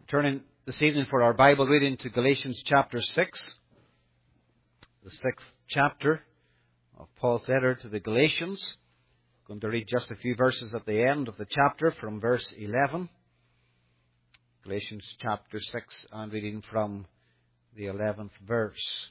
Turning this evening for our Bible reading to Galatians chapter 6, the 6th chapter of Paul's letter to the Galatians. I'm going to read just a few verses at the end of the chapter from verse 11. Galatians chapter 6 and reading from the 11th verse.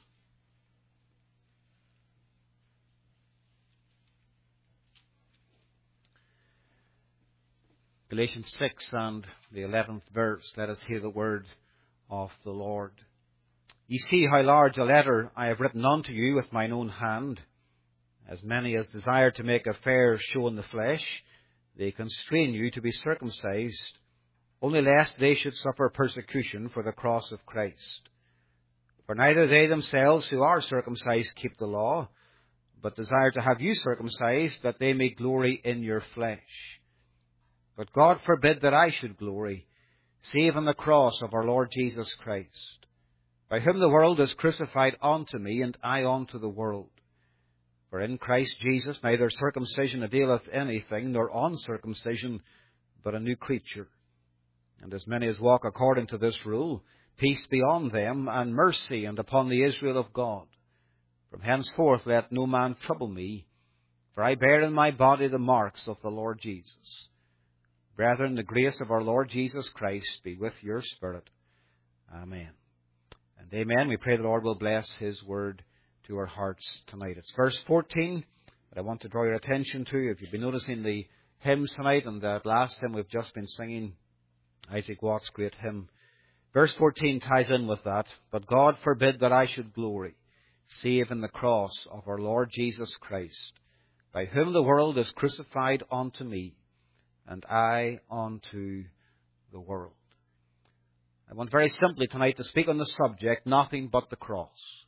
Galatians 6 and the 11th verse. Let us hear the word of the Lord. Ye see how large a letter I have written unto you with mine own hand. As many as desire to make a fair show in the flesh, they constrain you to be circumcised, only lest they should suffer persecution for the cross of Christ. For neither they themselves who are circumcised keep the law, but desire to have you circumcised, that they may glory in your flesh. But God forbid that I should glory, save in the cross of our Lord Jesus Christ, by whom the world is crucified unto me, and I unto the world. For in Christ Jesus neither circumcision availeth anything, nor uncircumcision, but a new creature. And as many as walk according to this rule, peace be on them, and mercy, and upon the Israel of God. From henceforth let no man trouble me, for I bear in my body the marks of the Lord Jesus. Brethren, the grace of our Lord Jesus Christ be with your spirit. Amen. And amen. We pray the Lord will bless His word to our hearts tonight. It's verse 14 that I want to draw your attention to. If you've been noticing the hymns tonight, and that last hymn we've just been singing, Isaac Watts' great hymn, verse 14 ties in with that. But God forbid that I should glory, save in the cross of our Lord Jesus Christ, by whom the world is crucified unto me, and I unto the world. I want very simply tonight to speak on the subject, nothing but the cross.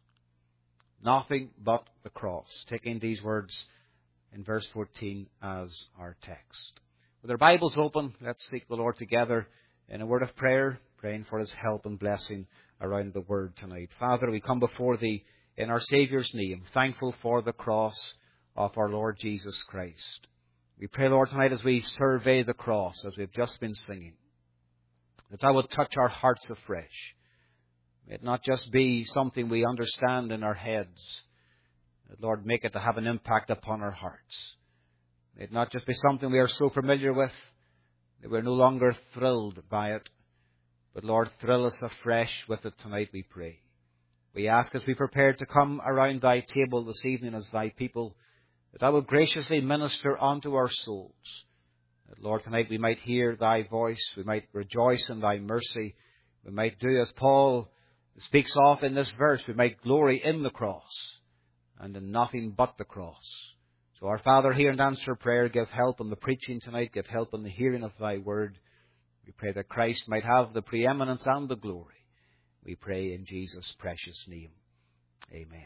Nothing but the cross. Taking these words in verse 14 as our text. With our Bibles open, let's seek the Lord together in a word of prayer, praying for His help and blessing around the word tonight. Father, we come before Thee in our Saviour's name, thankful for the cross of our Lord Jesus Christ. We pray, Lord, tonight as we survey the cross, as we've just been singing, that Thou would touch our hearts afresh. May it not just be something we understand in our heads, but, Lord, make it to have an impact upon our hearts. May it not just be something we are so familiar with that we're no longer thrilled by it, but, Lord, thrill us afresh with it tonight, we pray. We ask as we prepare to come around Thy table this evening as Thy people, that Thou would graciously minister unto our souls. That, Lord, tonight we might hear Thy voice, we might rejoice in Thy mercy, we might do as Paul speaks of in this verse, we might glory in the cross and in nothing but the cross. So our Father, hear and answer prayer, give help in the preaching tonight, give help in the hearing of Thy word. We pray that Christ might have the preeminence and the glory. We pray in Jesus' precious name. Amen.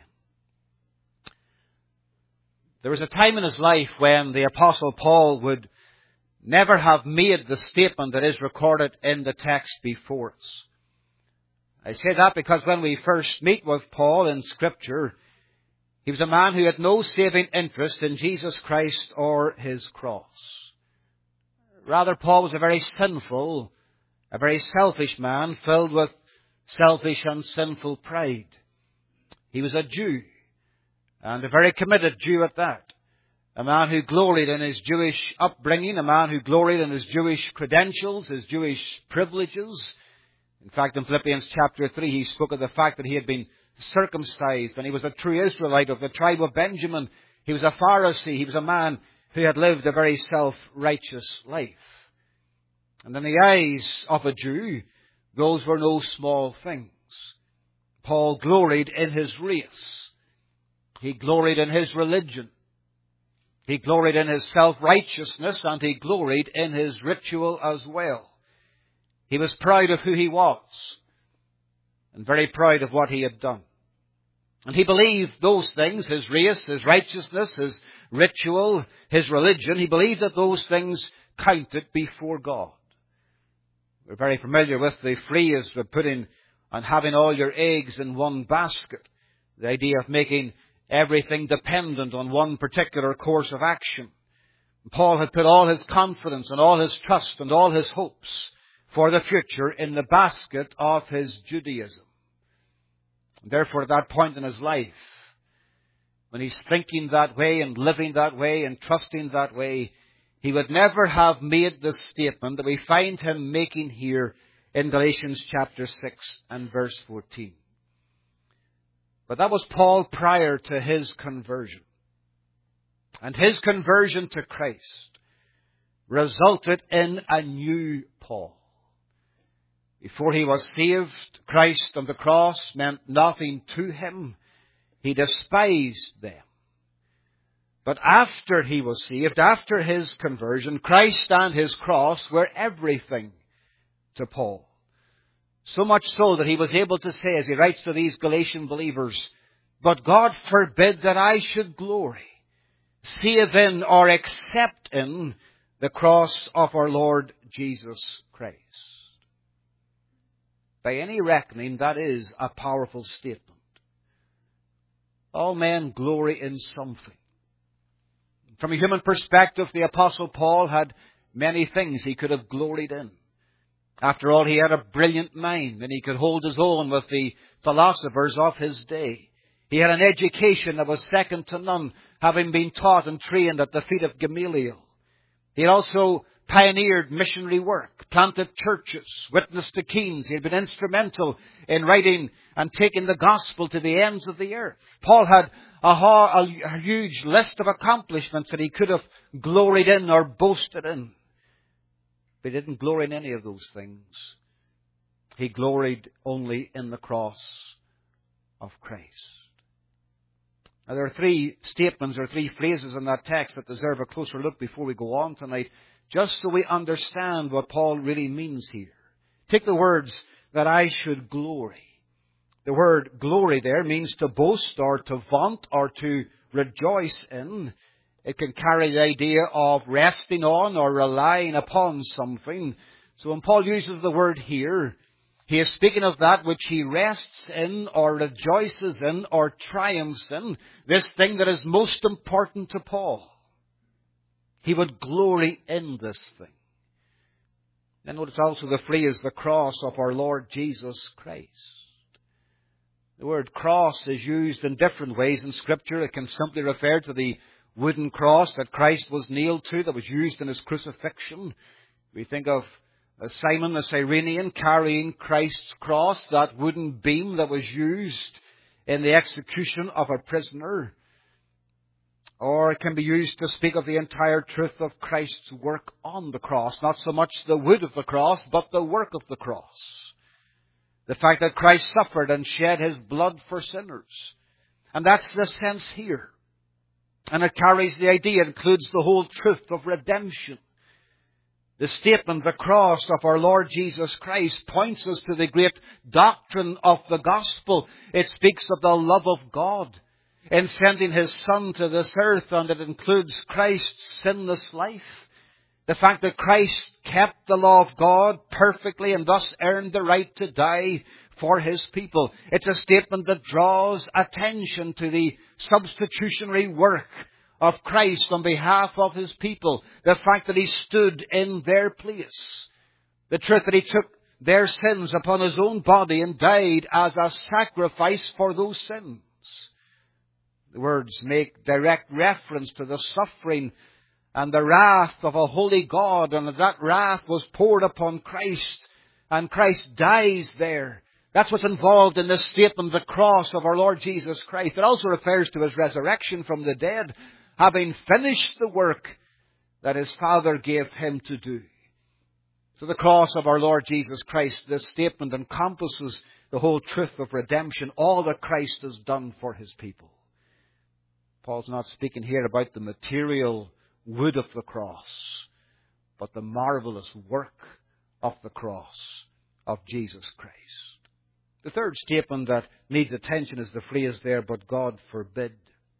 There was a time in his life when the Apostle Paul would never have made the statement that is recorded in the text before us. I say that because when we first meet with Paul in Scripture, he was a man who had no saving interest in Jesus Christ or His cross. Rather, Paul was a very sinful, a very selfish man, filled with selfish and sinful pride. He was a Jew, and a very committed Jew at that. A man who gloried in his Jewish upbringing, a man who gloried in his Jewish credentials, his Jewish privileges. In fact, in Philippians chapter 3, he spoke of the fact that he had been circumcised and he was a true Israelite of the tribe of Benjamin. He was a Pharisee. He was a man who had lived a very self-righteous life. And in the eyes of a Jew, those were no small things. Paul gloried in his race. He gloried in his religion. He gloried in his self-righteousness, and he gloried in his ritual as well. He was proud of who he was, and very proud of what he had done. And he believed those things, his race, his righteousness, his ritual, his religion, he believed that those things counted before God. We're very familiar with the phrase of putting and having all your eggs in one basket. The idea of making everything dependent on one particular course of action. Paul had put all his confidence and all his trust and all his hopes for the future in the basket of his Judaism. Therefore, at that point in his life, when he's thinking that way and living that way and trusting that way, he would never have made the statement that we find him making here in Galatians chapter 6 and verse 14. But that was Paul prior to his conversion. And his conversion to Christ resulted in a new Paul. Before he was saved, Christ on the cross meant nothing to him. He despised them. But after he was saved, after his conversion, Christ and his cross were everything to Paul. So much so that he was able to say, as he writes to these Galatian believers, "But God forbid that I should glory, save in or except in the cross of our Lord Jesus Christ." By any reckoning, that is a powerful statement. All men glory in something. From a human perspective, the Apostle Paul had many things he could have gloried in. After all, he had a brilliant mind, and he could hold his own with the philosophers of his day. He had an education that was second to none, having been taught and trained at the feet of Gamaliel. He had also pioneered missionary work, planted churches, witnessed to kings. He had been instrumental in writing and taking the gospel to the ends of the earth. Paul had a huge list of accomplishments that he could have gloried in or boasted in. But he didn't glory in any of those things. He gloried only in the cross of Christ. Now, there are three statements or three phrases in that text that deserve a closer look before we go on tonight, just so we understand what Paul really means here. Take the words, "that I should glory." The word glory there means to boast or to vaunt or to rejoice in. It can carry the idea of resting on or relying upon something. So when Paul uses the word here, he is speaking of that which he rests in or rejoices in or triumphs in, this thing that is most important to Paul. He would glory in this thing. Then notice also the phrase, "the cross of our Lord Jesus Christ." The word cross is used in different ways in Scripture. It can simply refer to the wooden cross that Christ was nailed to, that was used in his crucifixion. We think of Simon the Cyrenian carrying Christ's cross, that wooden beam that was used in the execution of a prisoner. Or it can be used to speak of the entire truth of Christ's work on the cross. Not so much the wood of the cross, but the work of the cross. The fact that Christ suffered and shed his blood for sinners. And that's the sense here. And it carries the idea, it includes the whole truth of redemption. The statement, "the cross of our Lord Jesus Christ," points us to the great doctrine of the gospel. It speaks of the love of God in sending his Son to this earth, and it includes Christ's sinless life. The fact that Christ kept the law of God perfectly and thus earned the right to die for his people. It's a statement that draws attention to the substitutionary work of Christ on behalf of his people. The fact that he stood in their place. The truth that he took their sins upon his own body and died as a sacrifice for those sins. The words make direct reference to the suffering and the wrath of a holy God, and that wrath was poured upon Christ, and Christ dies there. That's what's involved in this statement, "the cross of our Lord Jesus Christ." It also refers to his resurrection from the dead, having finished the work that his Father gave him to do. So the cross of our Lord Jesus Christ, this statement encompasses the whole truth of redemption, all that Christ has done for his people. Paul's not speaking here about the material wood of the cross, but the marvelous work of the cross of Jesus Christ. The third statement that needs attention is the phrase there, "but God forbid."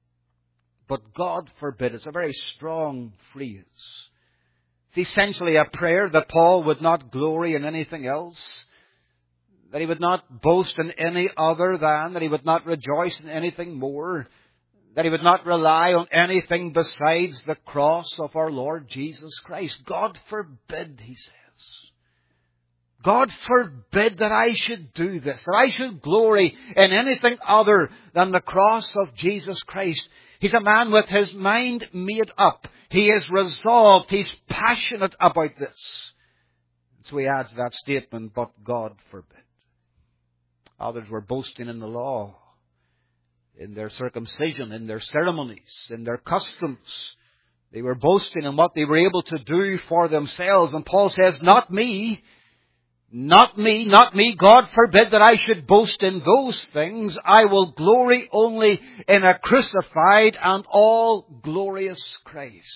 But God forbid. It's a very strong phrase. It's essentially a prayer that Paul would not glory in anything else, that he would not boast in any other than, that he would not rejoice in anything more, that he would not rely on anything besides the cross of our Lord Jesus Christ. God forbid, he says. God forbid that I should do this, that I should glory in anything other than the cross of Jesus Christ. He's a man with his mind made up. He is resolved. He's passionate about this. So he adds that statement, but God forbid. Others were boasting in the law, in their circumcision, in their ceremonies, in their customs. They were boasting in what they were able to do for themselves. And Paul says, not me. Not me, not me. God forbid that I should boast in those things. I will glory only in a crucified and all glorious Christ.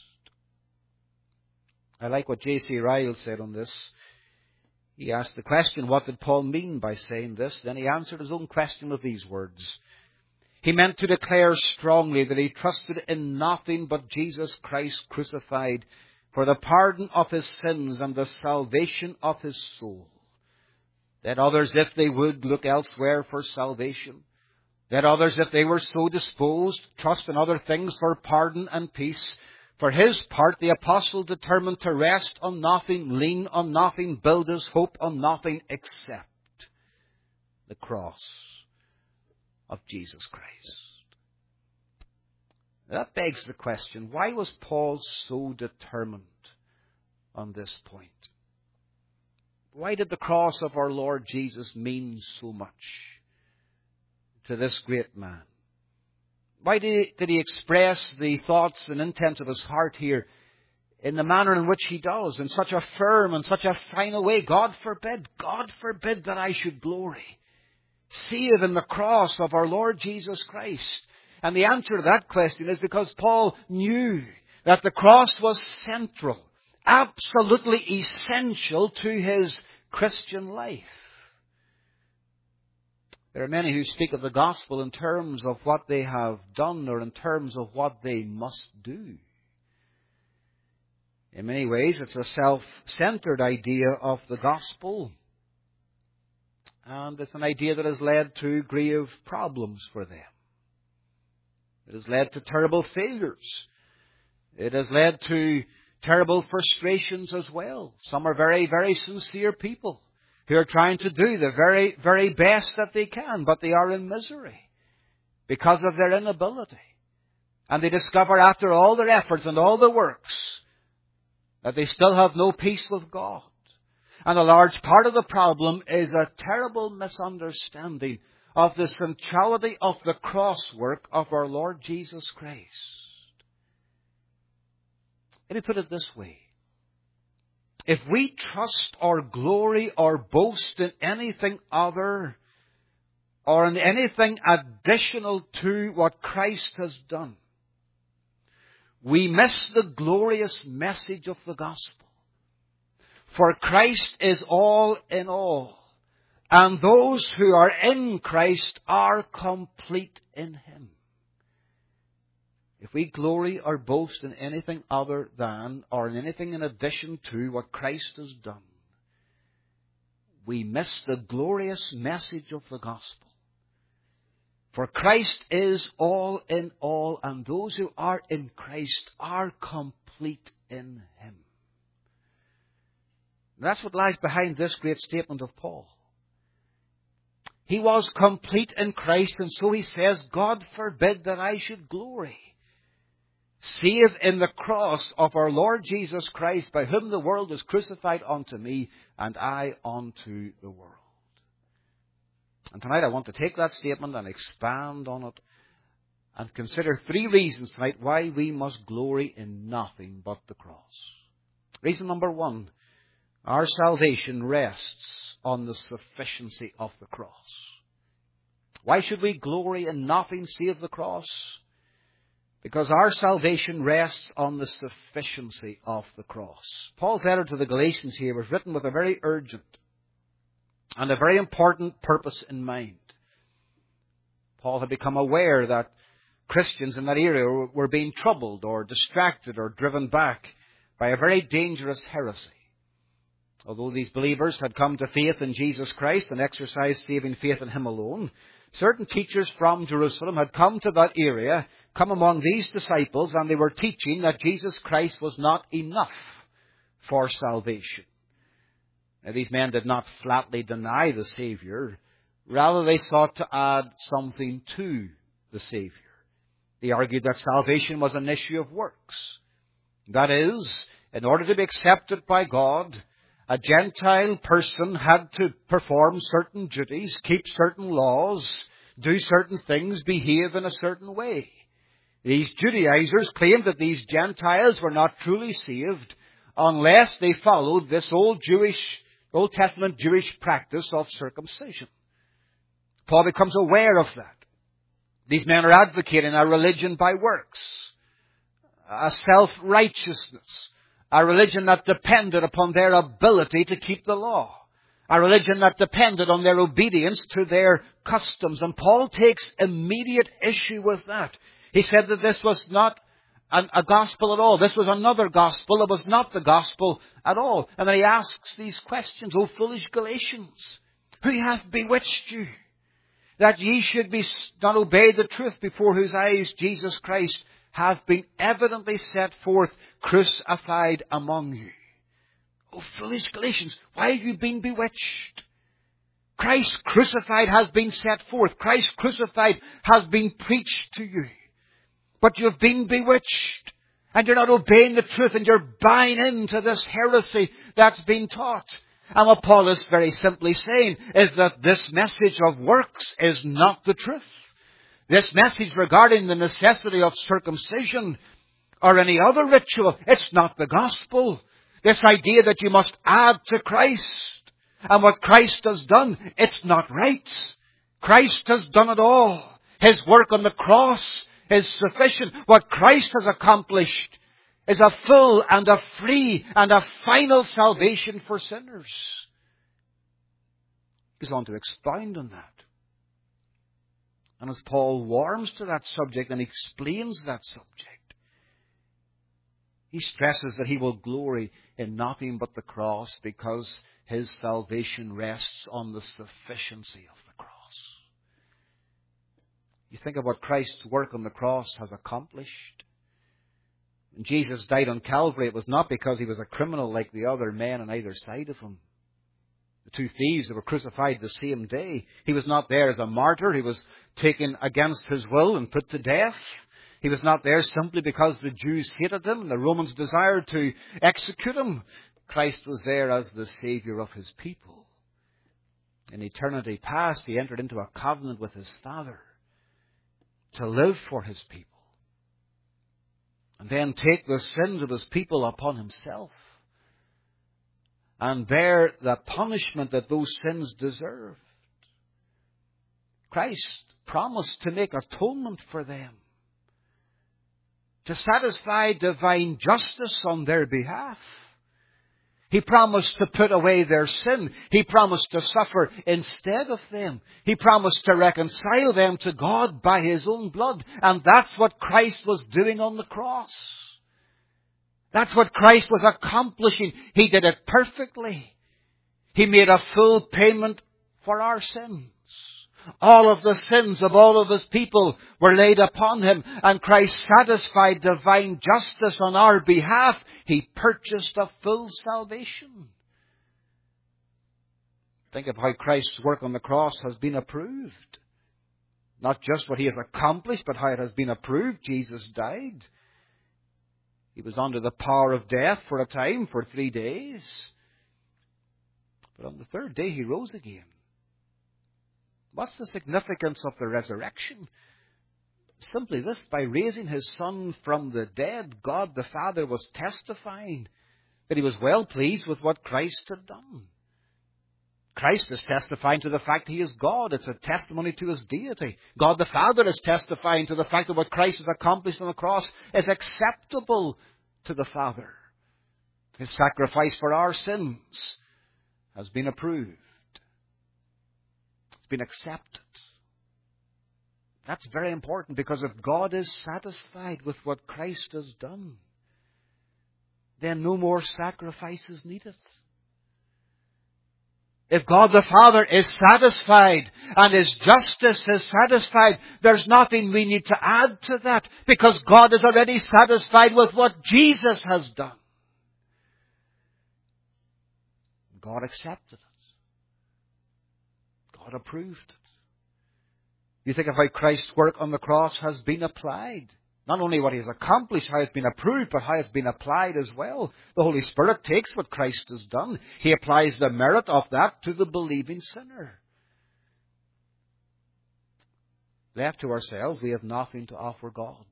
I like what J.C. Ryle said on this. He asked the question, what did Paul mean by saying this? Then he answered his own question with these words. He meant to declare strongly that he trusted in nothing but Jesus Christ crucified for the pardon of his sins and the salvation of his soul. Let others, if they would, look elsewhere for salvation. Let others, if they were so disposed, trust in other things for pardon and peace. For his part, the apostle determined to rest on nothing, lean on nothing, build his hope on nothing except the cross of Jesus Christ. That begs the question, why was Paul so determined on this point? Why did the cross of our Lord Jesus mean so much to this great man? Why did he express the thoughts and intents of his heart here in the manner in which he does, in such a firm and such a final way? God forbid that I should glory, save in the cross of our Lord Jesus Christ. And the answer to that question is because Paul knew that the cross was central, absolutely essential to his Christian life. There are many who speak of the gospel in terms of what they have done or in terms of what they must do. In many ways, it's a self-centered idea of the gospel. And it's an idea that has led to grave problems for them. It has led to terrible failures. It has led to terrible frustrations as well. Some are very, very sincere people who are trying to do the very, very best that they can, but they are in misery because of their inability. And they discover after all their efforts and all their works that they still have no peace with God. And a large part of the problem is a terrible misunderstanding of the centrality of the cross work of our Lord Jesus Christ. Let me put it this way. If we trust or glory or boast in anything other or in anything additional to what Christ has done, we miss the glorious message of the gospel. For Christ is all in all. And those who are in Christ are complete in Him. If we glory or boast in anything other than, or in anything in addition to what Christ has done, we miss the glorious message of the gospel. For Christ is all in all, and those who are in Christ are complete in Him. That's what lies behind this great statement of Paul. He was complete in Christ, and so he says, God forbid that I should glory, save in the cross of our Lord Jesus Christ, by whom the world is crucified unto me, and I unto the world. And tonight I want to take that statement and expand on it, and consider 3 reasons tonight why we must glory in nothing but the cross. Reason number 1, our salvation rests on the sufficiency of the cross. Why should we glory in nothing save the cross? Because our salvation rests on the sufficiency of the cross. Paul's letter to the Galatians here was written with a very urgent and a very important purpose in mind. Paul had become aware that Christians in that area were being troubled or distracted or driven back by a very dangerous heresy. Although these believers had come to faith in Jesus Christ and exercised saving faith in Him alone, certain teachers from Jerusalem had come to that area, come among these disciples, and they were teaching that Jesus Christ was not enough for salvation. Now, these men did not flatly deny the Savior. Rather, they sought to add something to the Savior. They argued that salvation was an issue of works. That is, in order to be accepted by God, a Gentile person had to perform certain duties, keep certain laws, do certain things, behave in a certain way. These Judaizers claimed that these Gentiles were not truly saved unless they followed this Old Testament Jewish practice of circumcision. Paul becomes aware of that. These men are advocating a religion by works, a self-righteousness, a religion that depended upon their ability to keep the law, a religion that depended on their obedience to their customs. And Paul takes immediate issue with that. He said that this was not a gospel at all. This was another gospel. It was not the gospel at all. And then he asks these questions, O foolish Galatians, who hath bewitched you, that ye should not obey the truth, before whose eyes Jesus Christ hath been evidently set forth, crucified among you. O foolish Galatians, why have you been bewitched? Christ crucified has been set forth. Christ crucified has been preached to you. But you've been bewitched, and you're not obeying the truth, and you're buying into this heresy that's been taught. And what Paul is very simply saying is that this message of works is not the truth. This message regarding the necessity of circumcision or any other ritual, it's not the gospel. This idea that you must add to Christ and what Christ has done, it's not right. Christ has done it all. His work on the cross is sufficient. What Christ has accomplished is a full and a free and a final salvation for sinners. He goes on to expound on that. And as Paul warms to that subject and explains that subject, he stresses that he will glory in nothing but the cross, because his salvation rests on the sufficiency of the cross. You think of what Christ's work on the cross has accomplished. When Jesus died on Calvary, it was not because he was a criminal like the other men on either side of him. The two thieves that were crucified the same day. He was not there as a martyr. He was taken against his will and put to death. He was not there simply because the Jews hated him and the Romans desired to execute him. Christ was there as the Savior of his people. In eternity past, he entered into a covenant with his Father to live for his people, and then take the sins of his people upon himself and bear the punishment that those sins deserved. Christ promised to make atonement for them, to satisfy divine justice on their behalf. He promised to put away their sin. He promised to suffer instead of them. He promised to reconcile them to God by his own blood. And that's what Christ was doing on the cross. That's what Christ was accomplishing. He did it perfectly. He made a full payment for our sins. All of the sins of all of his people were laid upon him, and Christ satisfied divine justice on our behalf. He purchased a full salvation. Think of how Christ's work on the cross has been approved. Not just what he has accomplished, but how it has been approved. Jesus died. He was under the power of death for a time, for 3 days. But on the third day he rose again. What's the significance of the resurrection? Simply this: by raising his Son from the dead, God the Father was testifying that he was well pleased with what Christ had done. Christ is testifying to the fact he is God. It's a testimony to his deity. God the Father is testifying to the fact that what Christ has accomplished on the cross is acceptable to the Father. His sacrifice for our sins has been approved. Been accepted. That's very important, because if God is satisfied with what Christ has done, then no more sacrifice is needed. If God the Father is satisfied and his justice is satisfied, there's nothing we need to add to that, because God is already satisfied with what Jesus has done. God accepted it. God approved it. You think of how Christ's work on the cross has been applied. Not only what He has accomplished, how it's been approved, but how it's been applied as well. The Holy Spirit takes what Christ has done. He applies the merit of that to the believing sinner. Left to ourselves, we have nothing to offer God.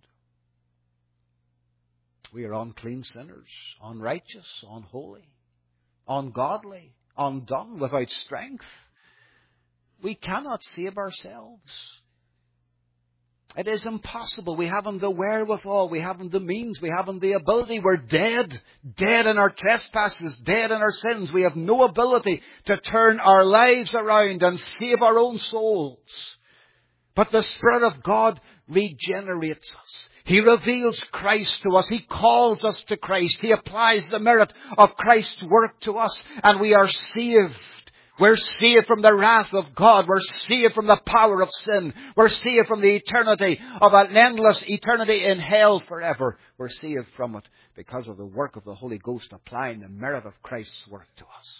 We are unclean sinners, unrighteous, unholy, ungodly, undone, without strength. We cannot save ourselves. It is impossible. We haven't the wherewithal. We haven't the means. We haven't the ability. We're dead. Dead in our trespasses. Dead in our sins. We have no ability to turn our lives around and save our own souls. But the Spirit of God regenerates us. He reveals Christ to us. He calls us to Christ. He applies the merit of Christ's work to us. And we are saved. We're saved from the wrath of God. We're saved from the power of sin. We're saved from the eternity of an endless eternity in hell forever. We're saved from it because of the work of the Holy Ghost applying the merit of Christ's work to us.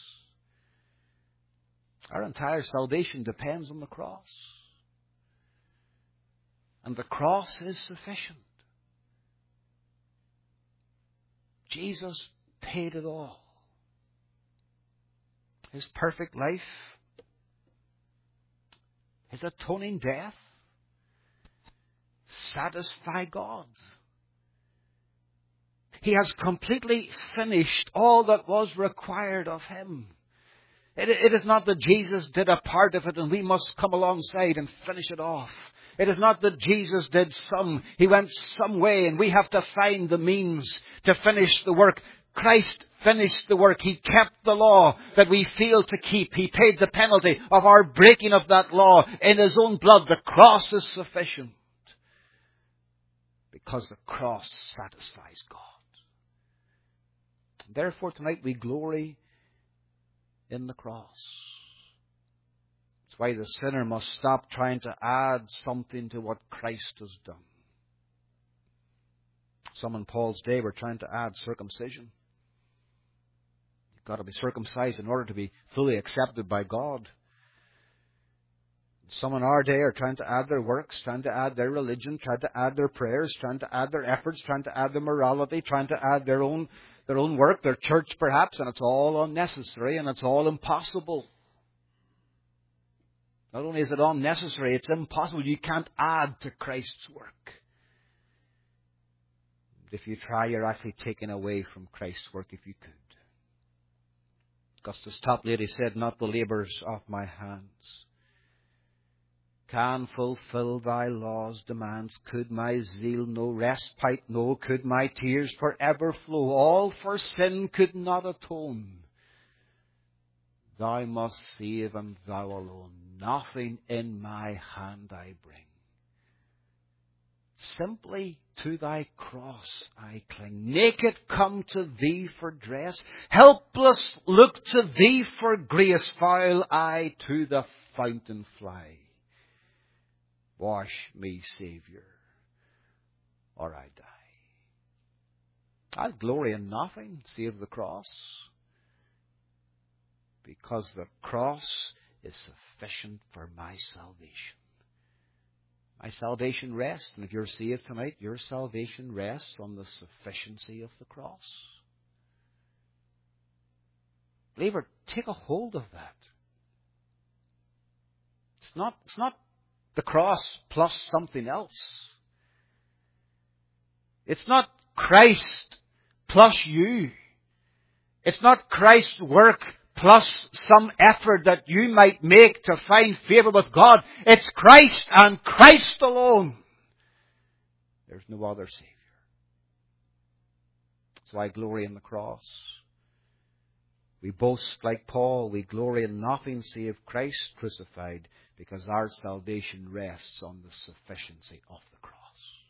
Our entire salvation depends on the cross. And the cross is sufficient. Jesus paid it all. His perfect life, His atoning death, satisfy God. He has completely finished all that was required of Him. It is not that Jesus did a part of it and we must come alongside and finish it off. It is not that Jesus did some. He went some way and we have to find the means to finish the work. Christ finished the work. He kept the law that we fail to keep. He paid the penalty of our breaking of that law in His own blood. The cross is sufficient because the cross satisfies God. Therefore, tonight we glory in the cross. That's why the sinner must stop trying to add something to what Christ has done. Some in Paul's day were trying to add circumcision. You've got to be circumcised in order to be fully accepted by God. Some in our day are trying to add their works, trying to add their religion, trying to add their prayers, trying to add their efforts, trying to add their morality, trying to add their own work, their church perhaps, and it's all unnecessary and it's all impossible. Not only is it unnecessary, it's impossible. You can't add to Christ's work. If you try, you're actually taking away from Christ's work if you could. Augustus Toplady said, "Not the labours of my hands can fulfill thy law's demands. Could my zeal no respite know? Could my tears forever flow? All for sin could not atone. Thou must save and thou alone. Nothing in my hand I bring. Simply to thy cross I cling. Naked come to thee for dress. Helpless look to thee for grace. While I to the fountain fly. Wash me, Saviour, or I die." I'll glory in nothing save the cross, because the cross is sufficient for my salvation. My salvation rests, and if you're saved tonight, your salvation rests on the sufficiency of the cross. Believer, take a hold of that. It's not the cross plus something else. It's not Christ plus you. It's not Christ's work plus some effort that you might make to find favour with God. It's Christ and Christ alone. There's no other Saviour. So I glory in the cross. We boast like Paul. We glory in nothing save Christ crucified, because our salvation rests on the sufficiency of the cross.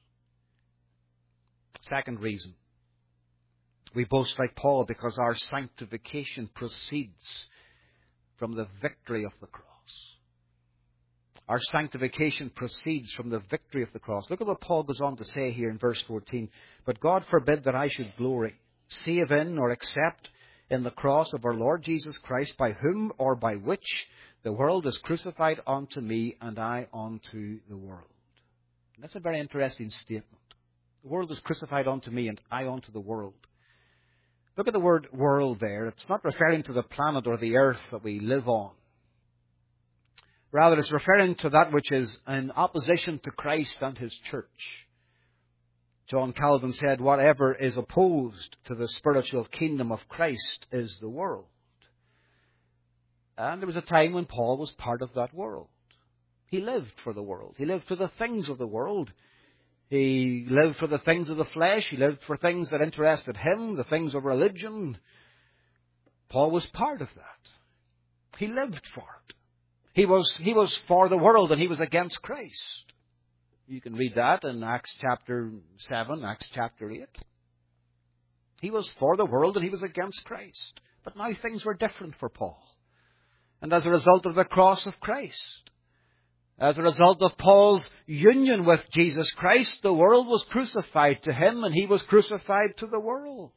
Second reason. We boast like Paul because our sanctification proceeds from the victory of the cross. Our sanctification proceeds from the victory of the cross. Look at what Paul goes on to say here in verse 14. "But God forbid that I should glory, save in or except in the cross of our Lord Jesus Christ, by whom or by which the world is crucified unto me, and I unto the world. And that's a very interesting statement. The world is crucified unto me, and I unto the world. Look at the word world there. It's not referring to the planet or the earth that we live on. Rather, it's referring to that which is in opposition to Christ and His church. John Calvin said, whatever is opposed to the spiritual kingdom of Christ is the world. And there was a time when Paul was part of that world. He lived for the world. He lived for the things of the world. He lived for the things of the flesh. He lived for things that interested him, the things of religion. Paul was part of that. He lived for it. He was for the world, and he was against Christ. You can read that in Acts chapter 7, Acts chapter 8. He was for the world, and he was against Christ. But now things were different for Paul. And as a result of the cross of Christ, as a result of Paul's union with Jesus Christ, the world was crucified to him, and he was crucified to the world.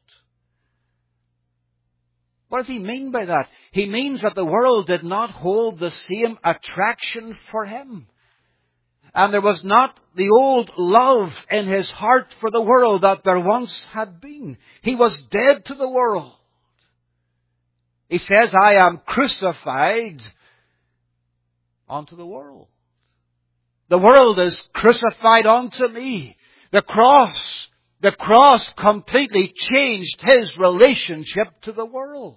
What does he mean by that? He means that the world did not hold the same attraction for him. And there was not the old love in his heart for the world that there once had been. He was dead to the world. He says, I am crucified unto the world. The world is crucified unto me. The cross completely changed his relationship to the world.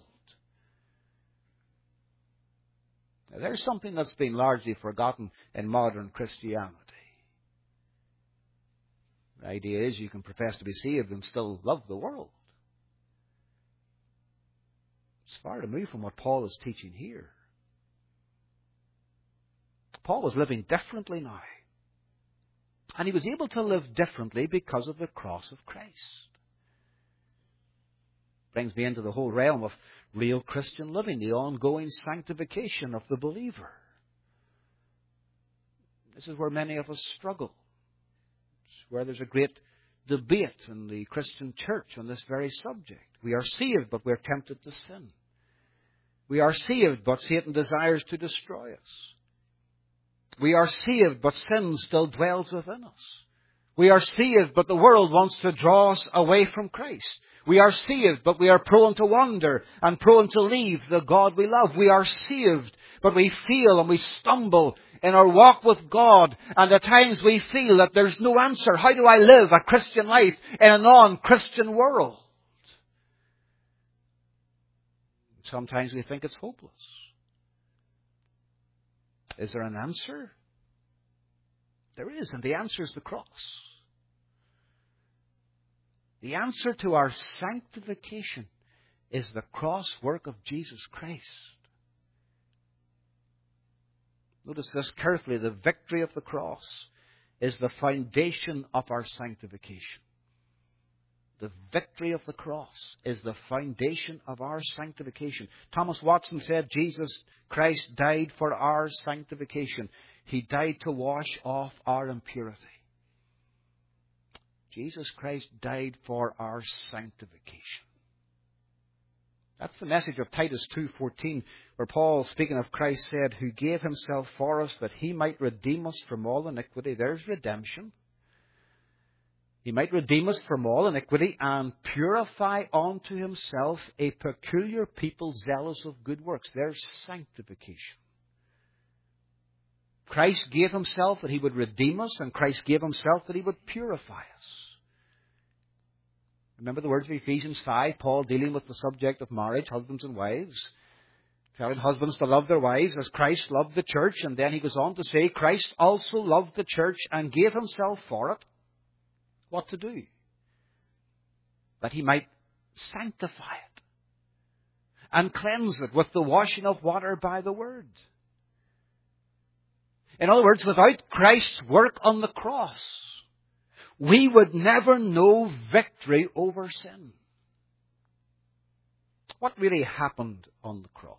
Now, there's something that's been largely forgotten in modern Christianity. The idea is you can profess to be saved and still love the world. It's far removed from what Paul is teaching here. Paul was living differently now. And he was able to live differently because of the cross of Christ. Brings me into the whole realm of real Christian living, the ongoing sanctification of the believer. This is where many of us struggle. It's where there's a great debate in the Christian church on this very subject. We are saved, but we're tempted to sin. We are saved, but Satan desires to destroy us. We are saved, but sin still dwells within us. We are saved, but the world wants to draw us away from Christ. We are saved, but we are prone to wander and prone to leave the God we love. We are saved, but we feel and we stumble in our walk with God. And at times we feel that there's no answer. How do I live a Christian life in a non-Christian world? Sometimes we think it's hopeless. Is there an answer? There is, and the answer is the cross. The answer to our sanctification is the cross work of Jesus Christ. Notice this carefully. The victory of the cross is the foundation of our sanctification. The victory of the cross is the foundation of our sanctification. Thomas Watson said Jesus Christ died for our sanctification. He died to wash off our impurity. Jesus Christ died for our sanctification. That's the message of Titus 2:14, where Paul, speaking of Christ, said, who gave himself for us that he might redeem us from all iniquity. There's redemption. He might redeem us from all iniquity and purify unto himself a peculiar people zealous of good works. There's sanctification. Christ gave himself that he would redeem us, and Christ gave himself that he would purify us. Remember the words of Ephesians 5, Paul dealing with the subject of marriage, husbands and wives, telling husbands to love their wives as Christ loved the church, and then he goes on to say, Christ also loved the church and gave himself for it. What to do? That he might sanctify it and cleanse it with the washing of water by the word. In other words, without Christ's work on the cross, we would never know victory over sin. What really happened on the cross?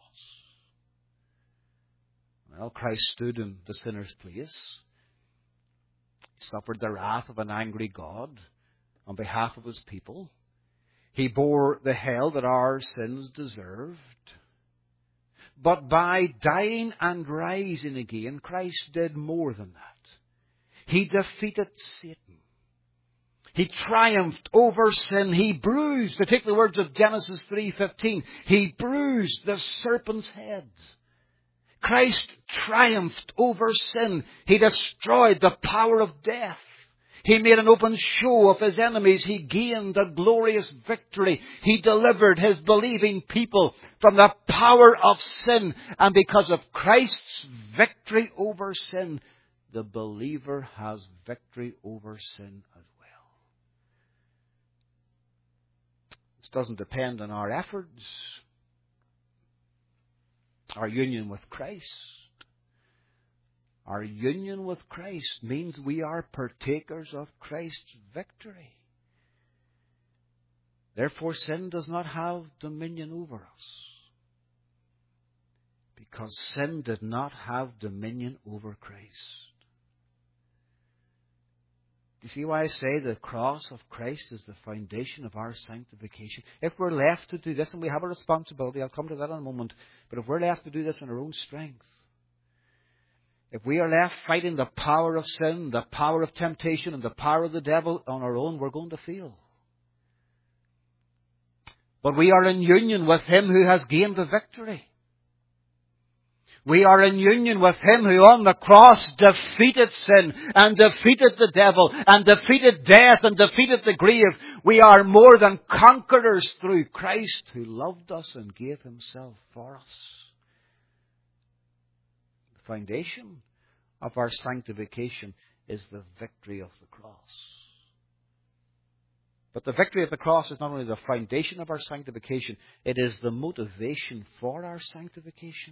Well, Christ stood in the sinner's place. He suffered the wrath of an angry God on behalf of his people. He bore the hell that our sins deserved. But by dying and rising again, Christ did more than that. He defeated Satan. He triumphed over sin. He bruised, to take the words of Genesis 3:15, He bruised the serpent's head. Christ triumphed over sin. He destroyed the power of death. He made an open show of His enemies. He gained a glorious victory. He delivered His believing people from the power of sin. And because of Christ's victory over sin, the believer has victory over sin as well. This doesn't depend on our efforts, our union with Christ. Our union with Christ means we are partakers of Christ's victory. Therefore, sin does not have dominion over us, because sin did not have dominion over Christ. Do you see why I say the cross of Christ is the foundation of our sanctification? If we're left to do this, and we have a responsibility, I'll come to that in a moment, but if we're left to do this in our own strength, if we are left fighting the power of sin, the power of temptation, and the power of the devil on our own, we're going to fail. But we are in union with Him who has gained the victory. We are in union with Him who on the cross defeated sin and defeated the devil and defeated death and defeated the grave. We are more than conquerors through Christ who loved us and gave Himself for us. The foundation of our sanctification is the victory of the cross. But the victory of the cross is not only the foundation of our sanctification, it is the motivation for our sanctification.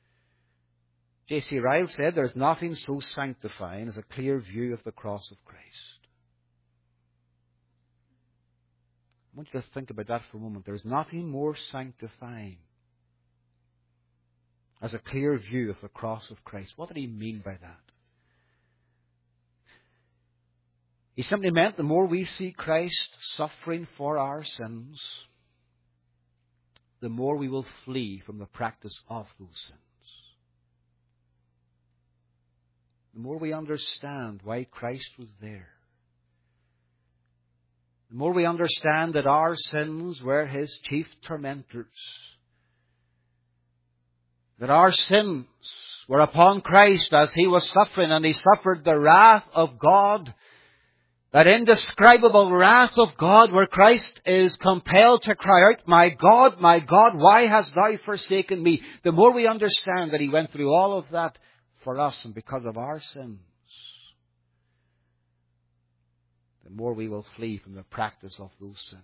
J.C. Ryle said, "There is nothing so sanctifying as a clear view of the cross of Christ." I want you to think about that for a moment. There is nothing more sanctifying as a clear view of the cross of Christ. What did he mean by that? He simply meant the more we see Christ suffering for our sins, the more we will flee from the practice of those sins. The more we understand why Christ was there, the more we understand that our sins were His chief tormentors, that our sins were upon Christ as He was suffering, and He suffered the wrath of God, that indescribable wrath of God where Christ is compelled to cry out, my God, why hast Thou forsaken me?" The more we understand that He went through all of that for us and because of our sins, the more we will flee from the practice of those sins.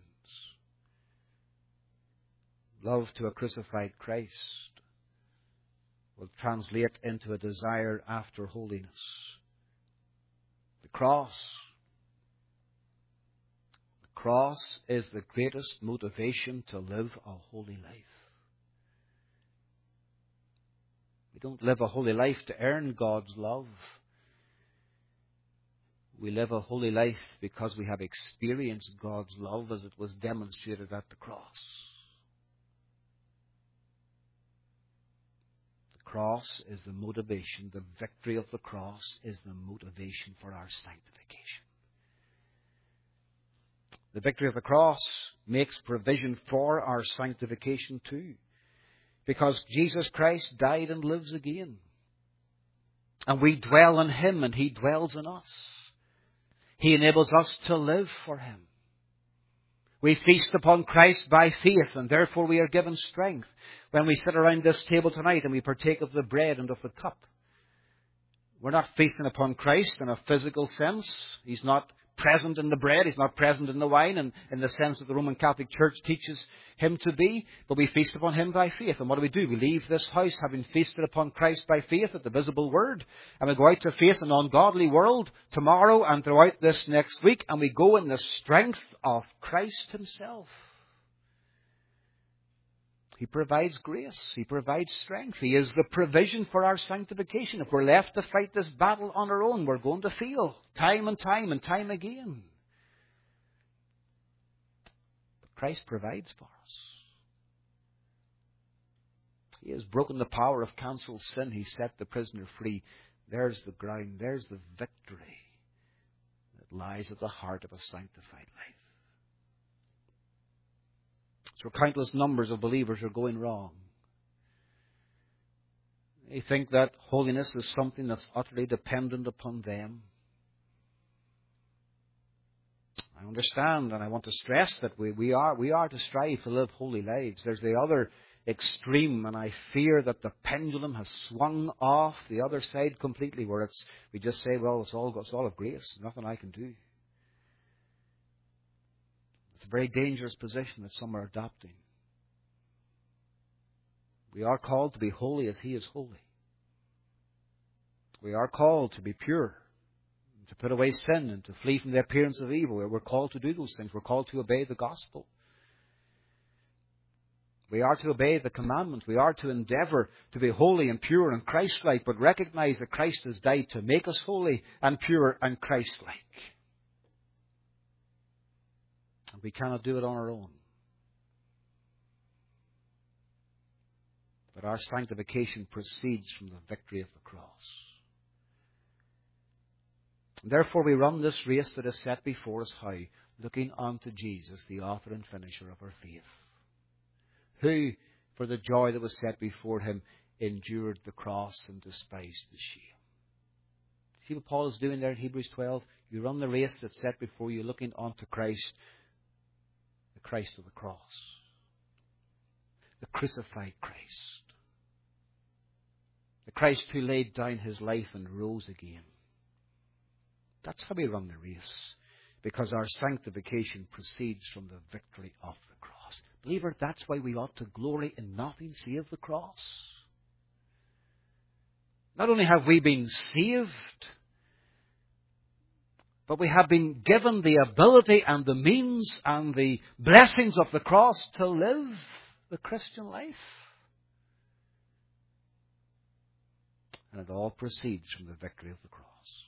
Love to a crucified Christ will translate into a desire after holiness. The cross is the greatest motivation to live a holy life. We don't live a holy life to earn God's love. We live a holy life because we have experienced God's love as it was demonstrated at the cross. The cross is the motivation. The victory of the cross is the motivation for our sanctification. The victory of the cross makes provision for our sanctification too, because Jesus Christ died and lives again. And we dwell in Him and He dwells in us. He enables us to live for Him. We feast upon Christ by faith, and therefore we are given strength. When we sit around this table tonight and we partake of the bread and of the cup, we're not feasting upon Christ in a physical sense. He's not present in the bread. He's not present in the wine and in the sense that the Roman Catholic Church teaches Him to be. But we feast upon Him by faith. And what do? We leave this house having feasted upon Christ by faith at the visible Word. And we go out to face an ungodly world tomorrow and throughout this next week. And we go in the strength of Christ Himself. He provides grace. He provides strength. He is the provision for our sanctification. If we're left to fight this battle on our own, we're going to fail time and time and time again. But Christ provides for us. He has broken the power of cancelled sin. He set the prisoner free. There's the ground. There's the victory that lies at the heart of a sanctified life. So countless numbers of believers are going wrong. They think that holiness is something that's utterly dependent upon them. I understand, and I want to stress that we are to strive to live holy lives. There's the other extreme, and I fear that the pendulum has swung off the other side completely, where we just say, well, it's all of grace, nothing I can do. It's a very dangerous position that some are adopting. We are called to be holy as He is holy. We are called to be pure, to put away sin and to flee from the appearance of evil. We're called to do those things. We're called to obey the gospel. We are to obey the commandments. We are to endeavour to be holy and pure and Christ-like, but recognize that Christ has died to make us holy and pure and Christ-like. And we cannot do it on our own. But our sanctification proceeds from the victory of the cross. Therefore we run this race that is set before us, how? Looking unto Jesus, the author and finisher of our faith, who, for the joy that was set before Him, endured the cross and despised the shame. See what Paul is doing there in Hebrews 12? You run the race that's set before you, looking unto Christ, the Christ of the cross, the crucified Christ, the Christ who laid down His life and rose again. That's how we run the race, because our sanctification proceeds from the victory of the cross. Believer, that's why we ought to glory in nothing save the cross. Not only have we been saved, but we have been given the ability and the means and the blessings of the cross to live the Christian life. And it all proceeds from the victory of the cross.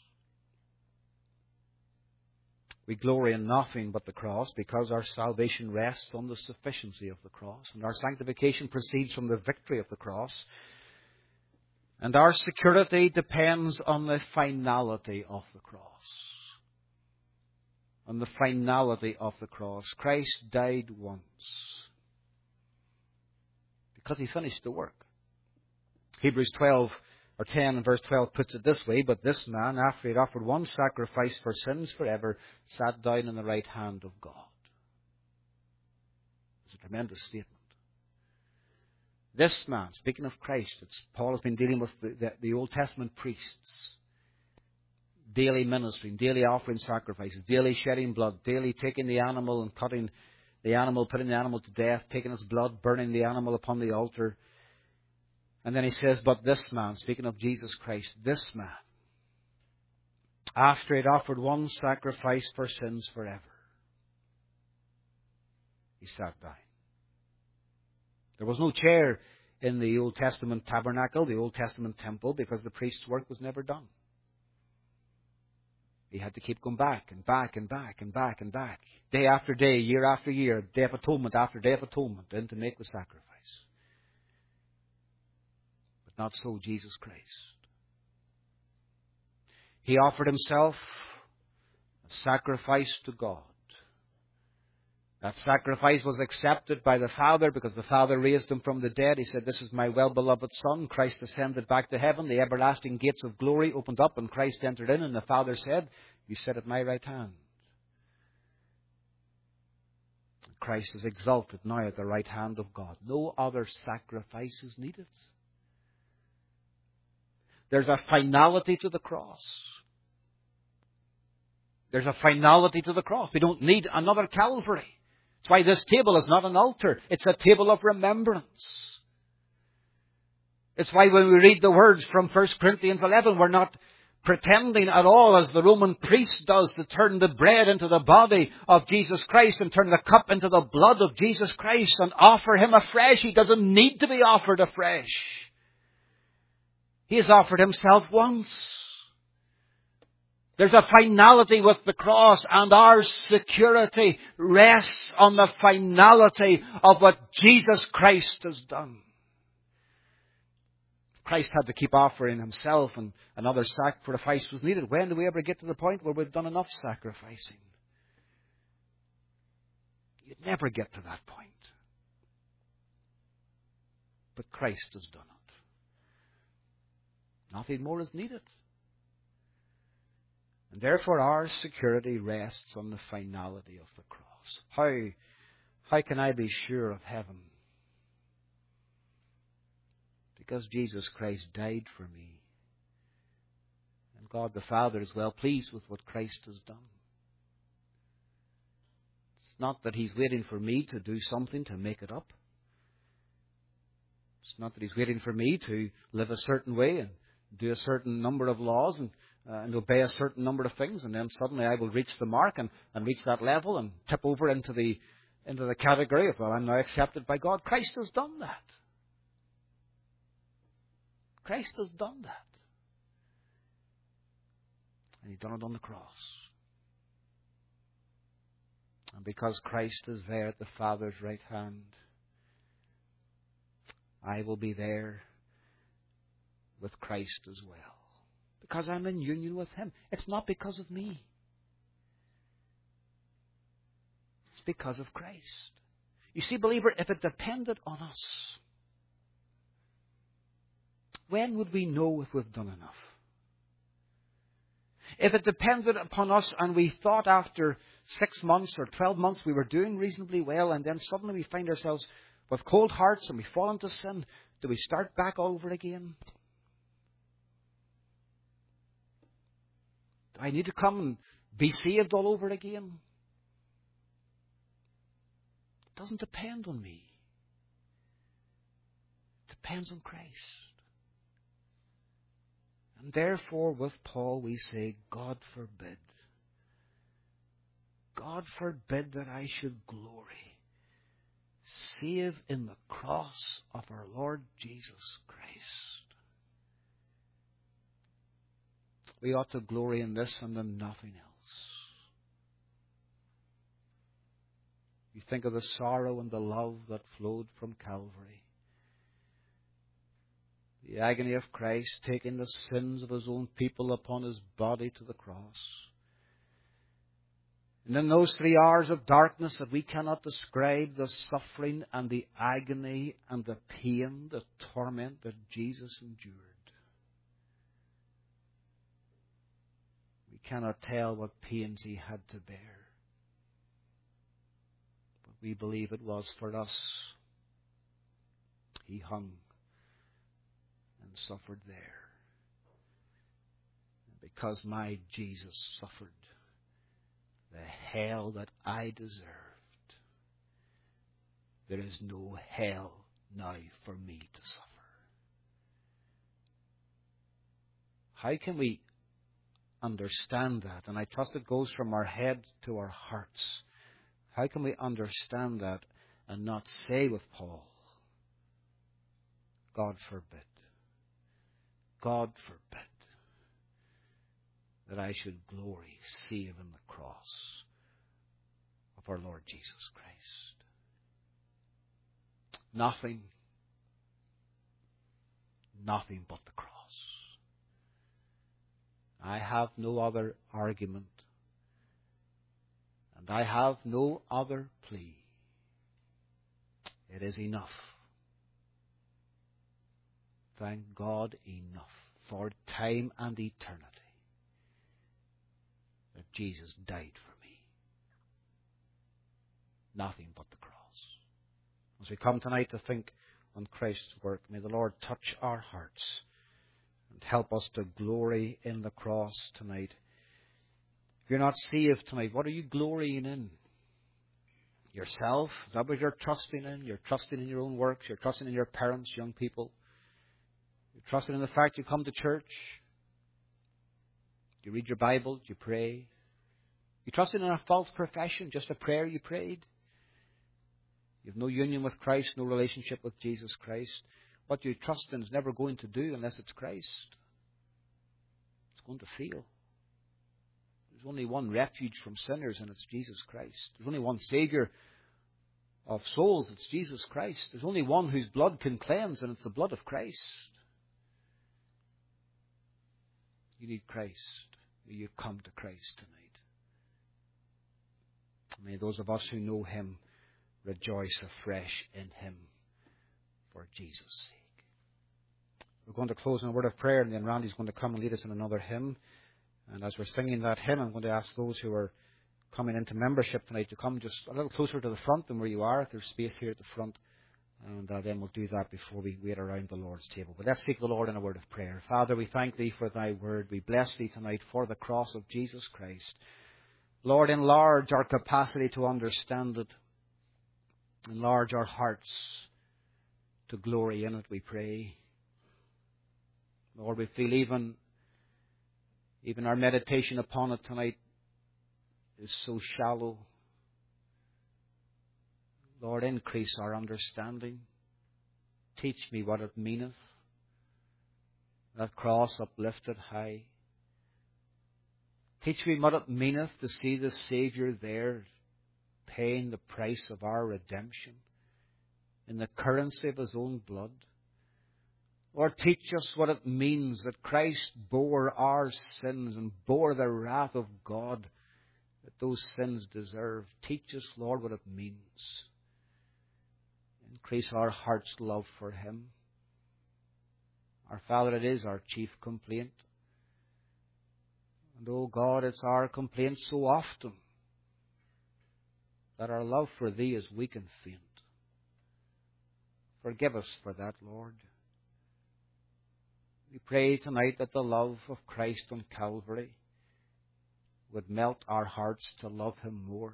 We glory in nothing but the cross, because our salvation rests on the sufficiency of the cross, and our sanctification proceeds from the victory of the cross. And our security depends on the finality of the cross. On the finality of the cross. Christ died once, because He finished the work. Hebrews 10 and verse 12 puts it this way: but this man, after he had offered one sacrifice for sins forever, sat down on the right hand of God. It's a tremendous statement. This man, speaking of Christ, Paul has been dealing with the Old Testament priests. Daily ministering, daily offering sacrifices, daily shedding blood, daily taking the animal and cutting the animal, putting the animal to death, taking its blood, burning the animal upon the altar. And then he says, but this man, speaking of Jesus Christ, this man, after he had offered one sacrifice for sins forever, he sat down. There was no chair in the Old Testament tabernacle, the Old Testament temple, because the priest's work was never done. He had to keep going back and back and back and back and back, day after day, year after year, day of atonement after day of atonement, and to make the sacrifice. Not so Jesus Christ. He offered Himself a sacrifice to God. That sacrifice was accepted by the Father, because the Father raised Him from the dead. He said, this is my well-beloved Son. Christ ascended back to heaven. The everlasting gates of glory opened up and Christ entered in. And the Father said, you sit at my right hand. Christ is exalted now at the right hand of God. No other sacrifice is needed. There's a finality to the cross. There's a finality to the cross. We don't need another Calvary. That's why this table is not an altar. It's a table of remembrance. It's why when we read the words from 1 Corinthians 11, we're not pretending at all, as the Roman priest does, to turn the bread into the body of Jesus Christ and turn the cup into the blood of Jesus Christ and offer Him afresh. He doesn't need to be offered afresh. He has offered Himself once. There's a finality with the cross, and our security rests on the finality of what Jesus Christ has done. Christ had to keep offering himself, and another sacrifice was needed. When do we ever get to the point where we've done enough sacrificing? You'd never get to that point. But Christ has done it. Nothing more is needed. And therefore our security rests on the finality of the cross. How can I be sure of heaven? Because Jesus Christ died for me. And God the Father is well pleased with what Christ has done. It's not that He's waiting for me to do something to make it up. It's not that He's waiting for me to live a certain way and do a certain number of laws and obey a certain number of things, and then suddenly I will reach the mark and reach that level and tip over into the category of, well, I'm now accepted by God. Christ has done that. Christ has done that. And He's done it on the cross. And because Christ is there at the Father's right hand, I will be there with Christ as well. Because I'm in union with Him. It's not because of me. It's because of Christ. You see, believer, if it depended on us, when would we know if we've done enough? If it depended upon us and we thought after 6 months or 12 months we were doing reasonably well, and then suddenly we find ourselves with cold hearts and we fall into sin, do we start back all over again? Do I need to come and be saved all over again? It doesn't depend on me. It depends on Christ. And therefore, with Paul, we say, God forbid. God forbid that I should glory, save in the cross of our Lord Jesus Christ. We ought to glory in this and in nothing else. You think of the sorrow and the love that flowed from Calvary. The agony of Christ taking the sins of His own people upon His body to the cross. And in those 3 hours of darkness that we cannot describe, the suffering and the agony and the pain, the torment that Jesus endured. We cannot tell what pains He had to bear. But we believe it was for us. He hung and suffered there. And because my Jesus suffered the hell that I deserved, there is no hell now for me to suffer. How can we understand that? And I trust it goes from our head to our hearts. How can we understand that and not say with Paul, God forbid, God forbid that I should glory save in the cross of our Lord Jesus Christ. Nothing but the cross. I have no other argument, and I have no other plea. It is enough. Thank God, enough for time and eternity that Jesus died for me. Nothing but the cross. As we come tonight to think on Christ's work, may the Lord touch our hearts and help us to glory in the cross tonight. If you're not saved tonight, what are you glorying in? Yourself? Is that what you're trusting in? You're trusting in your own works. You're trusting in your parents, young people. You're trusting in the fact you come to church. You read your Bible. You pray. You're trusting in a false profession, just a prayer you prayed. You have no union with Christ, no relationship with Jesus Christ. What you trust in is never going to do unless it's Christ. It's going to fail. There's only one refuge from sinners, and it's Jesus Christ. There's only one Saviour of souls, it's Jesus Christ. There's only one whose blood can cleanse, and it's the blood of Christ. You need Christ. Will you come to Christ tonight? May those of us who know Him rejoice afresh in Him for Jesus' sake. We're going to close in a word of prayer, and then Randy's going to come and lead us in another hymn. And as we're singing that hymn, I'm going to ask those who are coming into membership tonight to come just a little closer to the front than where you are. There's space here at the front. And then we'll do that before we wait around the Lord's table. But let's seek the Lord in a word of prayer. Father, we thank Thee for Thy word. We bless Thee tonight for the cross of Jesus Christ. Lord, enlarge our capacity to understand it. Enlarge our hearts to glory in it, we pray. Lord, we feel even our meditation upon it tonight is so shallow. Lord, increase our understanding. Teach me what it meaneth, that cross uplifted high. Teach me what it meaneth to see the Saviour there, paying the price of our redemption in the currency of His own blood. Lord, teach us what it means that Christ bore our sins and bore the wrath of God that those sins deserve. Teach us, Lord, what it means. Increase our heart's love for Him. Our Father, it is our chief complaint. And, oh God, it's our complaint so often that our love for Thee is weak and faint. Forgive us for that, Lord. We pray tonight that the love of Christ on Calvary would melt our hearts to love Him more.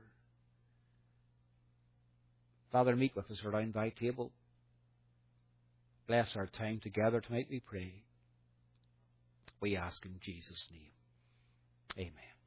Father, meet with us around Thy table. Bless our time together tonight, we pray. We ask in Jesus' name. Amen.